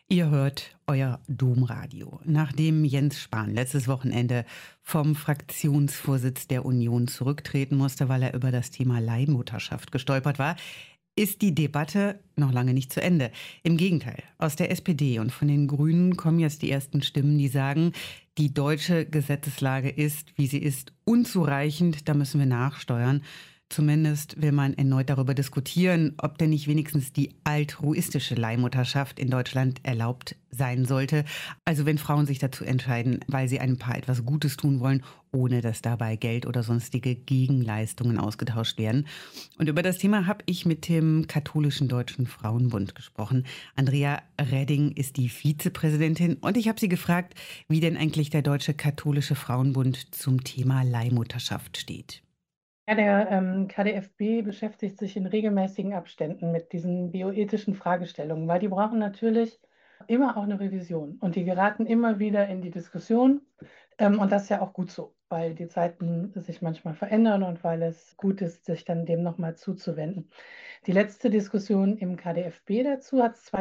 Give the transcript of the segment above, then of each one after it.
Ihr hört euer Domradio. Nachdem Jens Spahn letztes Wochenende vom Fraktionsvorsitz der Union zurücktreten musste, weil er über das Thema Leihmutterschaft gestolpert war, ist die Debatte noch lange nicht zu Ende. Im Gegenteil, aus der SPD und von den Grünen kommen jetzt die ersten Stimmen, die sagen, die deutsche Gesetzeslage ist, wie sie ist, unzureichend, da müssen wir nachsteuern. Zumindest will man erneut darüber diskutieren, ob denn nicht wenigstens die altruistische Leihmutterschaft in Deutschland erlaubt sein sollte. Also wenn Frauen sich dazu entscheiden, weil sie einem Paar etwas Gutes tun wollen, ohne dass dabei Geld oder sonstige Gegenleistungen ausgetauscht werden. Und über das Thema habe ich mit dem Katholischen Deutschen Frauenbund gesprochen. Andrea Redding ist die Vizepräsidentin und ich habe sie gefragt, wie denn eigentlich der Deutsche Katholische Frauenbund zum Thema Leihmutterschaft steht. Ja, der KdFB beschäftigt sich in regelmäßigen Abständen mit diesen bioethischen Fragestellungen, weil die brauchen natürlich immer auch eine Revision und die geraten immer wieder in die Diskussion. Und das ist ja auch gut so, weil die Zeiten sich manchmal verändern und weil es gut ist, sich dann dem nochmal zuzuwenden. Die letzte Diskussion im KdFB dazu hat es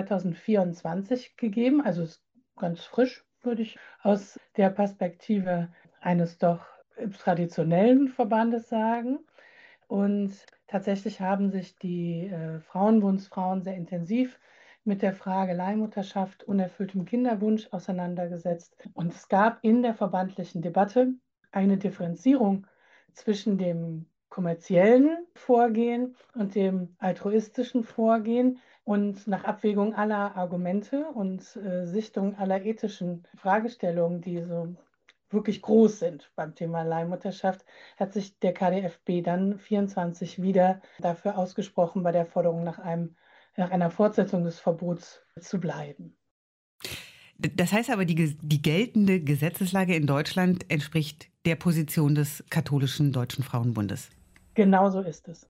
2024 gegeben, also ist ganz frisch, würde ich aus der Perspektive eines doch traditionellen Verbandes sagen. Und tatsächlich haben sich die Frauenbundsfrauen sehr intensiv mit der Frage Leihmutterschaft, unerfülltem Kinderwunsch auseinandergesetzt. Und es gab in der verbandlichen Debatte eine Differenzierung zwischen dem kommerziellen Vorgehen und dem altruistischen Vorgehen. Und nach Abwägung aller Argumente und Sichtung aller ethischen Fragestellungen, die so wirklich groß sind beim Thema Leihmutterschaft, hat sich der KdFB dann 24 wieder dafür ausgesprochen, bei der Forderung nach einer Fortsetzung des Verbots zu bleiben. Das heißt aber, die geltende Gesetzeslage in Deutschland entspricht der Position des Katholischen Deutschen Frauenbundes. Genau so ist es.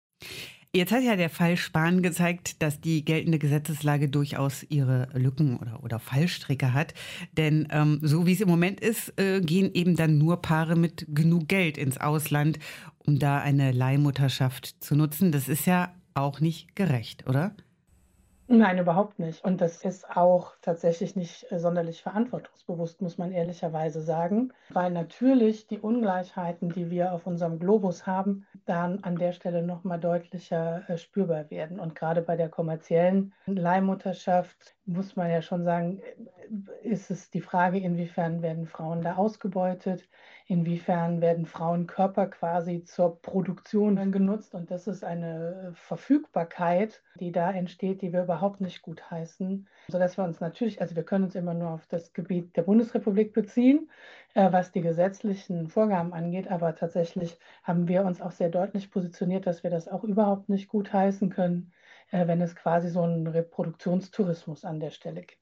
Jetzt hat ja der Fall Spahn gezeigt, dass die geltende Gesetzeslage durchaus ihre Lücken oder Fallstricke hat. Denn so wie es im Moment ist, gehen eben dann nur Paare mit genug Geld ins Ausland, um da eine Leihmutterschaft zu nutzen. Das ist ja auch nicht gerecht, oder? Nein, überhaupt nicht. Und das ist auch tatsächlich nicht sonderlich verantwortungsbewusst, muss man ehrlicherweise sagen, weil natürlich die Ungleichheiten, die wir auf unserem Globus haben, dann an der Stelle nochmal deutlicher spürbar werden. Und gerade bei der kommerziellen Leihmutterschaft muss man ja schon sagen, ist es die Frage, inwiefern werden Frauen da ausgebeutet, inwiefern werden Frauenkörper quasi zur Produktion genutzt. Und das ist eine Verfügbarkeit, die da entsteht, die wir überhaupt nicht gutheißen. Sodass wir uns natürlich, also wir können uns immer nur auf das Gebiet der Bundesrepublik beziehen, was die gesetzlichen Vorgaben angeht. Aber tatsächlich haben wir uns auch sehr deutlich positioniert, dass wir das auch überhaupt nicht gutheißen können, wenn es quasi so einen Reproduktionstourismus an der Stelle gibt.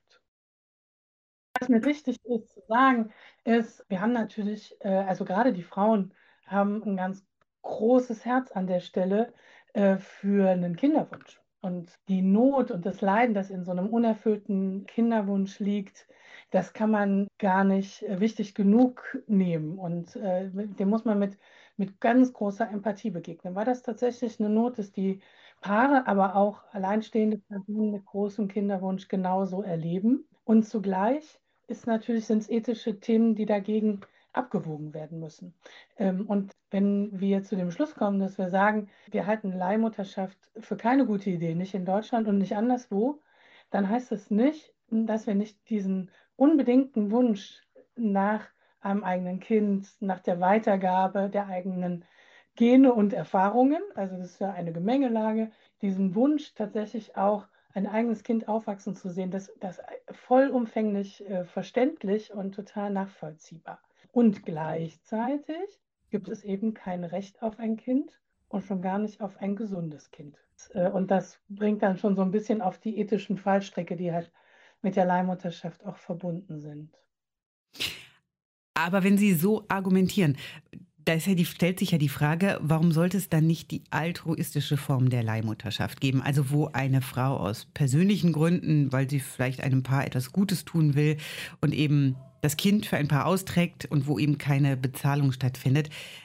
Was mir wichtig ist zu sagen, ist, wir haben natürlich, also gerade die Frauen haben ein ganz großes Herz an der Stelle für einen Kinderwunsch. Und die Not und das Leiden, das in so einem unerfüllten Kinderwunsch liegt, das kann man gar nicht wichtig genug nehmen. Und dem muss man mit ganz großer Empathie begegnen, weil das tatsächlich eine Not ist, die Paare, aber auch alleinstehende Personen mit großem Kinderwunsch genauso erleben. Und zugleich sind es ethische Themen, die dagegen abgewogen werden müssen. Und wenn wir zu dem Schluss kommen, dass wir sagen, wir halten Leihmutterschaft für keine gute Idee, nicht in Deutschland und nicht anderswo, dann heißt das nicht, dass wir nicht diesen unbedingten Wunsch nach einem eigenen Kind, nach der Weitergabe der eigenen Gene und Erfahrungen, also das ist ja eine Gemengelage, diesen Wunsch tatsächlich auch ein eigenes Kind aufwachsen zu sehen, das vollumfänglich verständlich und total nachvollziehbar. Und gleichzeitig gibt es eben kein Recht auf ein Kind und schon gar nicht auf ein gesundes Kind. Und das bringt dann schon so ein bisschen auf die ethischen Fallstricke, die halt mit der Leihmutterschaft auch verbunden sind. Aber wenn Sie so argumentieren, stellt sich ja die Frage, warum sollte es dann nicht die altruistische Form der Leihmutterschaft geben? Also wo eine Frau aus persönlichen Gründen, weil sie vielleicht einem Paar etwas Gutes tun will und eben das Kind für ein Paar austrägt und wo eben keine Bezahlung stattfindet.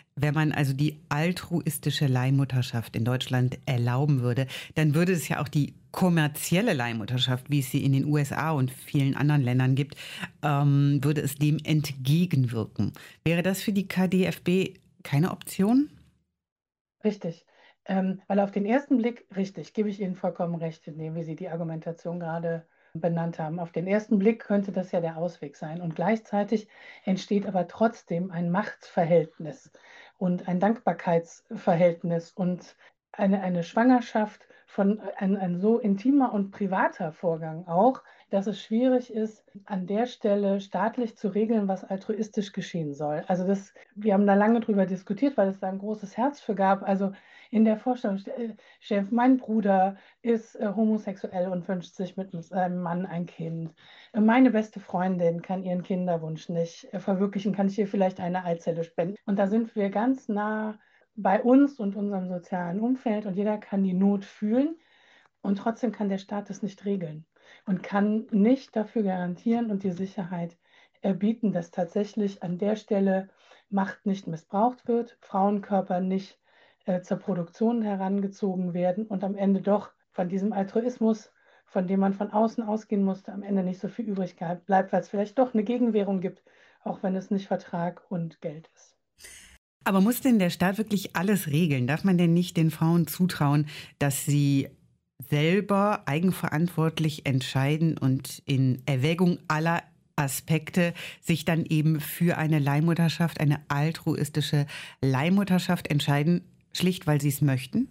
Wenn man also die altruistische Leihmutterschaft in Deutschland erlauben würde, dann würde es ja auch die kommerzielle Leihmutterschaft, wie es sie in den USA und vielen anderen Ländern gibt, würde es dem entgegenwirken. Wäre das für die KdFB keine Option? Richtig. Weil auf den ersten Blick, richtig, gebe ich Ihnen vollkommen recht, in dem, wie Sie die Argumentation gerade benannt haben. Auf den ersten Blick könnte das ja der Ausweg sein. Und gleichzeitig entsteht aber trotzdem ein Machtverhältnis und ein Dankbarkeitsverhältnis und eine Schwangerschaft von ein so intimer und privater Vorgang auch, dass es schwierig ist, an der Stelle staatlich zu regeln, was altruistisch geschehen soll. Also wir haben da lange drüber diskutiert, weil es da ein großes Herz für gab. Also in der Vorstellung, Chef, mein Bruder ist homosexuell und wünscht sich mit seinem Mann ein Kind. Meine beste Freundin kann ihren Kinderwunsch nicht verwirklichen, kann ich ihr vielleicht eine Eizelle spenden. Und da sind wir ganz nah bei uns und unserem sozialen Umfeld und jeder kann die Not fühlen. Und trotzdem kann der Staat es nicht regeln und kann nicht dafür garantieren und die Sicherheit bieten, dass tatsächlich an der Stelle Macht nicht missbraucht wird, Frauenkörper nicht zur Produktion herangezogen werden und am Ende doch von diesem Altruismus, von dem man von außen ausgehen musste, am Ende nicht so viel übrig bleibt, weil es vielleicht doch eine Gegenwährung gibt, auch wenn es nicht Vertrag und Geld ist. Aber muss denn der Staat wirklich alles regeln? Darf man denn nicht den Frauen zutrauen, dass sie selber eigenverantwortlich entscheiden und in Erwägung aller Aspekte sich dann eben für eine Leihmutterschaft, eine altruistische Leihmutterschaft entscheiden, schlicht weil sie es möchten?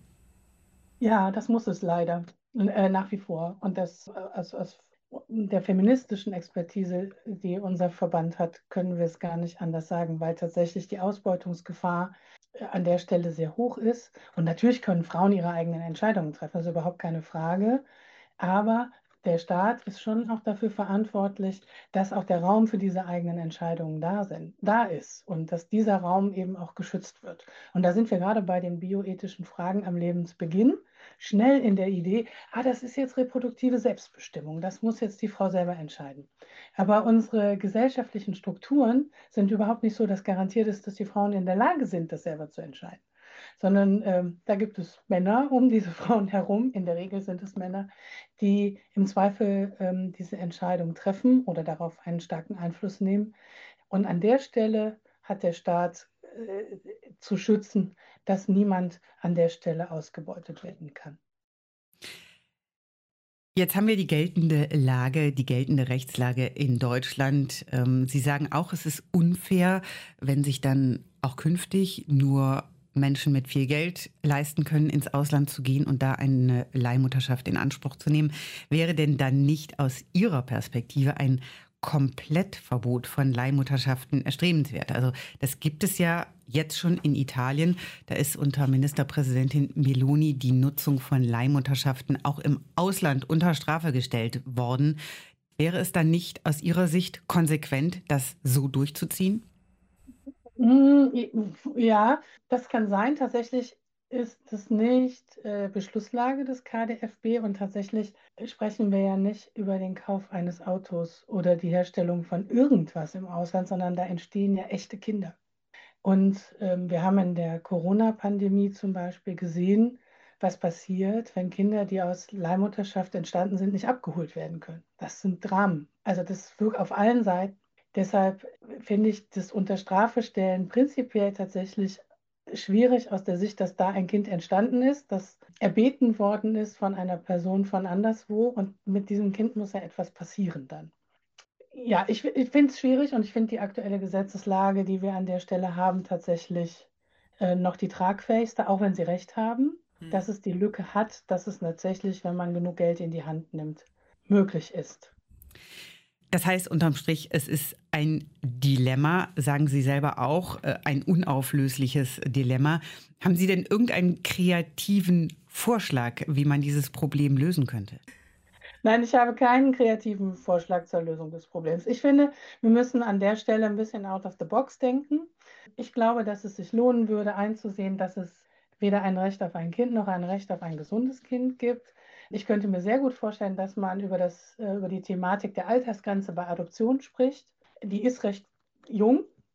Ja, das muss es leider nach wie vor. Und das aus der feministischen Expertise, die unser Verband hat, können wir es gar nicht anders sagen, weil tatsächlich die Ausbeutungsgefahr an der Stelle sehr hoch ist. Und natürlich können Frauen ihre eigenen Entscheidungen treffen, das ist überhaupt keine Frage. Aber der Staat ist schon auch dafür verantwortlich, dass auch der Raum für diese eigenen Entscheidungen da ist und dass dieser Raum eben auch geschützt wird. Und da sind wir gerade bei den bioethischen Fragen am Lebensbeginn schnell in der Idee, das ist jetzt reproduktive Selbstbestimmung, das muss jetzt die Frau selber entscheiden. Aber unsere gesellschaftlichen Strukturen sind überhaupt nicht so, dass garantiert ist, dass die Frauen in der Lage sind, das selber zu entscheiden. Sondern da gibt es Männer um diese Frauen herum, in der Regel sind es Männer, die im Zweifel diese Entscheidung treffen oder darauf einen starken Einfluss nehmen. Und an der Stelle hat der Staat zu schützen, dass niemand an der Stelle ausgebeutet werden kann. Jetzt haben wir die geltende Lage, die geltende Rechtslage in Deutschland. Sie sagen auch, es ist unfair, wenn sich dann auch künftig nur Menschen mit viel Geld leisten können, ins Ausland zu gehen und da eine Leihmutterschaft in Anspruch zu nehmen. Wäre denn dann nicht aus Ihrer Perspektive ein Komplettverbot von Leihmutterschaften erstrebenswert? Also das gibt es ja jetzt schon in Italien. Da ist unter Ministerpräsidentin Meloni die Nutzung von Leihmutterschaften auch im Ausland unter Strafe gestellt worden. Wäre es dann nicht aus Ihrer Sicht konsequent, das so durchzuziehen? Ja, das kann sein. Tatsächlich ist es nicht Beschlusslage des KdFB und tatsächlich sprechen wir ja nicht über den Kauf eines Autos oder die Herstellung von irgendwas im Ausland, sondern da entstehen ja echte Kinder. Und wir haben in der Corona-Pandemie zum Beispiel gesehen, was passiert, wenn Kinder, die aus Leihmutterschaft entstanden sind, nicht abgeholt werden können. Das sind Dramen. Also das wirkt auf allen Seiten. Deshalb finde ich das unter Strafe stellen prinzipiell tatsächlich schwierig aus der Sicht, dass da ein Kind entstanden ist, das erbeten worden ist von einer Person von anderswo und mit diesem Kind muss ja etwas passieren dann. Ja, ich finde es schwierig und ich finde die aktuelle Gesetzeslage, die wir an der Stelle haben, tatsächlich noch die tragfähigste, auch wenn Sie recht haben, dass es die Lücke hat, dass es tatsächlich, wenn man genug Geld in die Hand nimmt, möglich ist. Das heißt unterm Strich, es ist ein Dilemma, sagen Sie selber auch, ein unauflösliches Dilemma. Haben Sie denn irgendeinen kreativen Vorschlag, wie man dieses Problem lösen könnte? Nein, ich habe keinen kreativen Vorschlag zur Lösung des Problems. Ich finde, wir müssen an der Stelle ein bisschen out of the box denken. Ich glaube, dass es sich lohnen würde, einzusehen, dass es weder ein Recht auf ein Kind noch ein Recht auf ein gesundes Kind gibt. Ich könnte mir sehr gut vorstellen, dass man über die Thematik der Altersgrenze bei Adoption spricht. Die ist recht jung.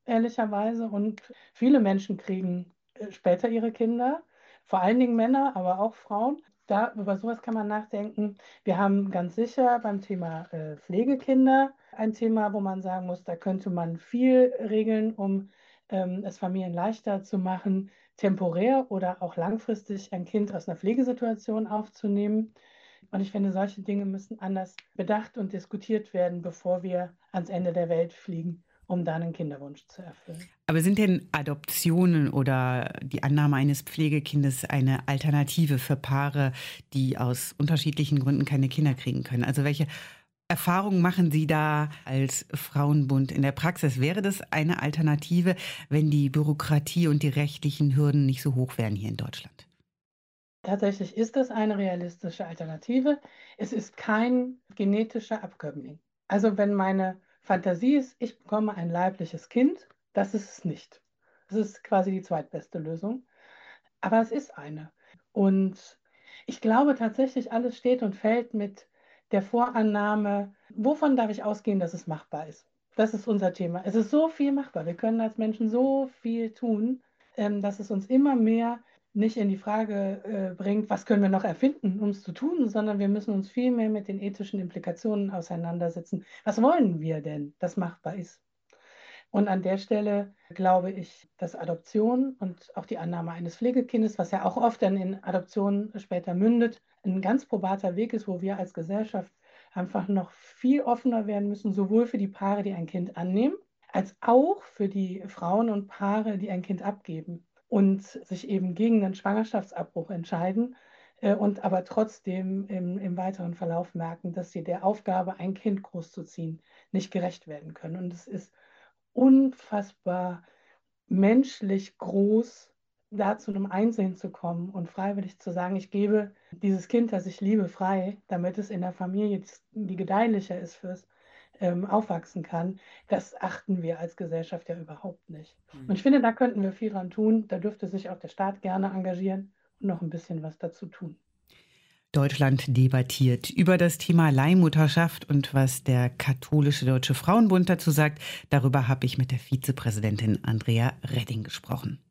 ehrlicherweise. Und viele Menschen kriegen später ihre Kinder, vor allen Dingen Männer, aber auch Frauen. Über sowas kann man nachdenken. Wir haben ganz sicher beim Thema Pflegekinder ein Thema, wo man sagen muss, da könnte man viel regeln, um es Familien leichter zu machen, temporär oder auch langfristig ein Kind aus einer Pflegesituation aufzunehmen. Und ich finde, solche Dinge müssen anders bedacht und diskutiert werden, bevor wir ans Ende der Welt fliegen, um dann einen Kinderwunsch zu erfüllen. Aber sind denn Adoptionen oder die Annahme eines Pflegekindes eine Alternative für Paare, die aus unterschiedlichen Gründen keine Kinder kriegen können? Also welche Erfahrungen machen Sie da als Frauenbund in der Praxis? Wäre das eine Alternative, wenn die Bürokratie und die rechtlichen Hürden nicht so hoch wären hier in Deutschland? Tatsächlich ist das eine realistische Alternative. Es ist kein genetischer Abkömmling. Also wenn meine Fantasie ist, ich bekomme ein leibliches Kind, das ist es nicht. Das ist quasi die zweitbeste Lösung. Aber es ist eine. Und ich glaube tatsächlich, alles steht und fällt mit der Vorannahme, wovon darf ich ausgehen, dass es machbar ist. Das ist unser Thema. Es ist so viel machbar. Wir können als Menschen so viel tun, dass es uns immer mehr nicht in die Frage bringt, was können wir noch erfinden, um es zu tun, sondern wir müssen uns viel mehr mit den ethischen Implikationen auseinandersetzen. Was wollen wir denn, das machbar ist? Und an der Stelle glaube ich, dass Adoption und auch die Annahme eines Pflegekindes, was ja auch oft dann in Adoption später mündet, ein ganz probater Weg ist, wo wir als Gesellschaft einfach noch viel offener werden müssen, sowohl für die Paare, die ein Kind annehmen, als auch für die Frauen und Paare, die ein Kind abgeben und sich eben gegen einen Schwangerschaftsabbruch entscheiden und aber trotzdem im weiteren Verlauf merken, dass sie der Aufgabe, ein Kind großzuziehen, nicht gerecht werden können. Und es ist unfassbar menschlich groß, da zu einem Einsehen zu kommen und freiwillig zu sagen, ich gebe dieses Kind, das ich liebe, frei, damit es in der Familie, die gedeihlicher ist fürs Aufwachsen kann. Das achten wir als Gesellschaft ja überhaupt nicht. Und ich finde, da könnten wir viel dran tun. Da dürfte sich auch der Staat gerne engagieren und noch ein bisschen was dazu tun. Deutschland debattiert über das Thema Leihmutterschaft und was der Katholische Deutsche Frauenbund dazu sagt. Darüber habe ich mit der Vizepräsidentin Andrea Redding gesprochen.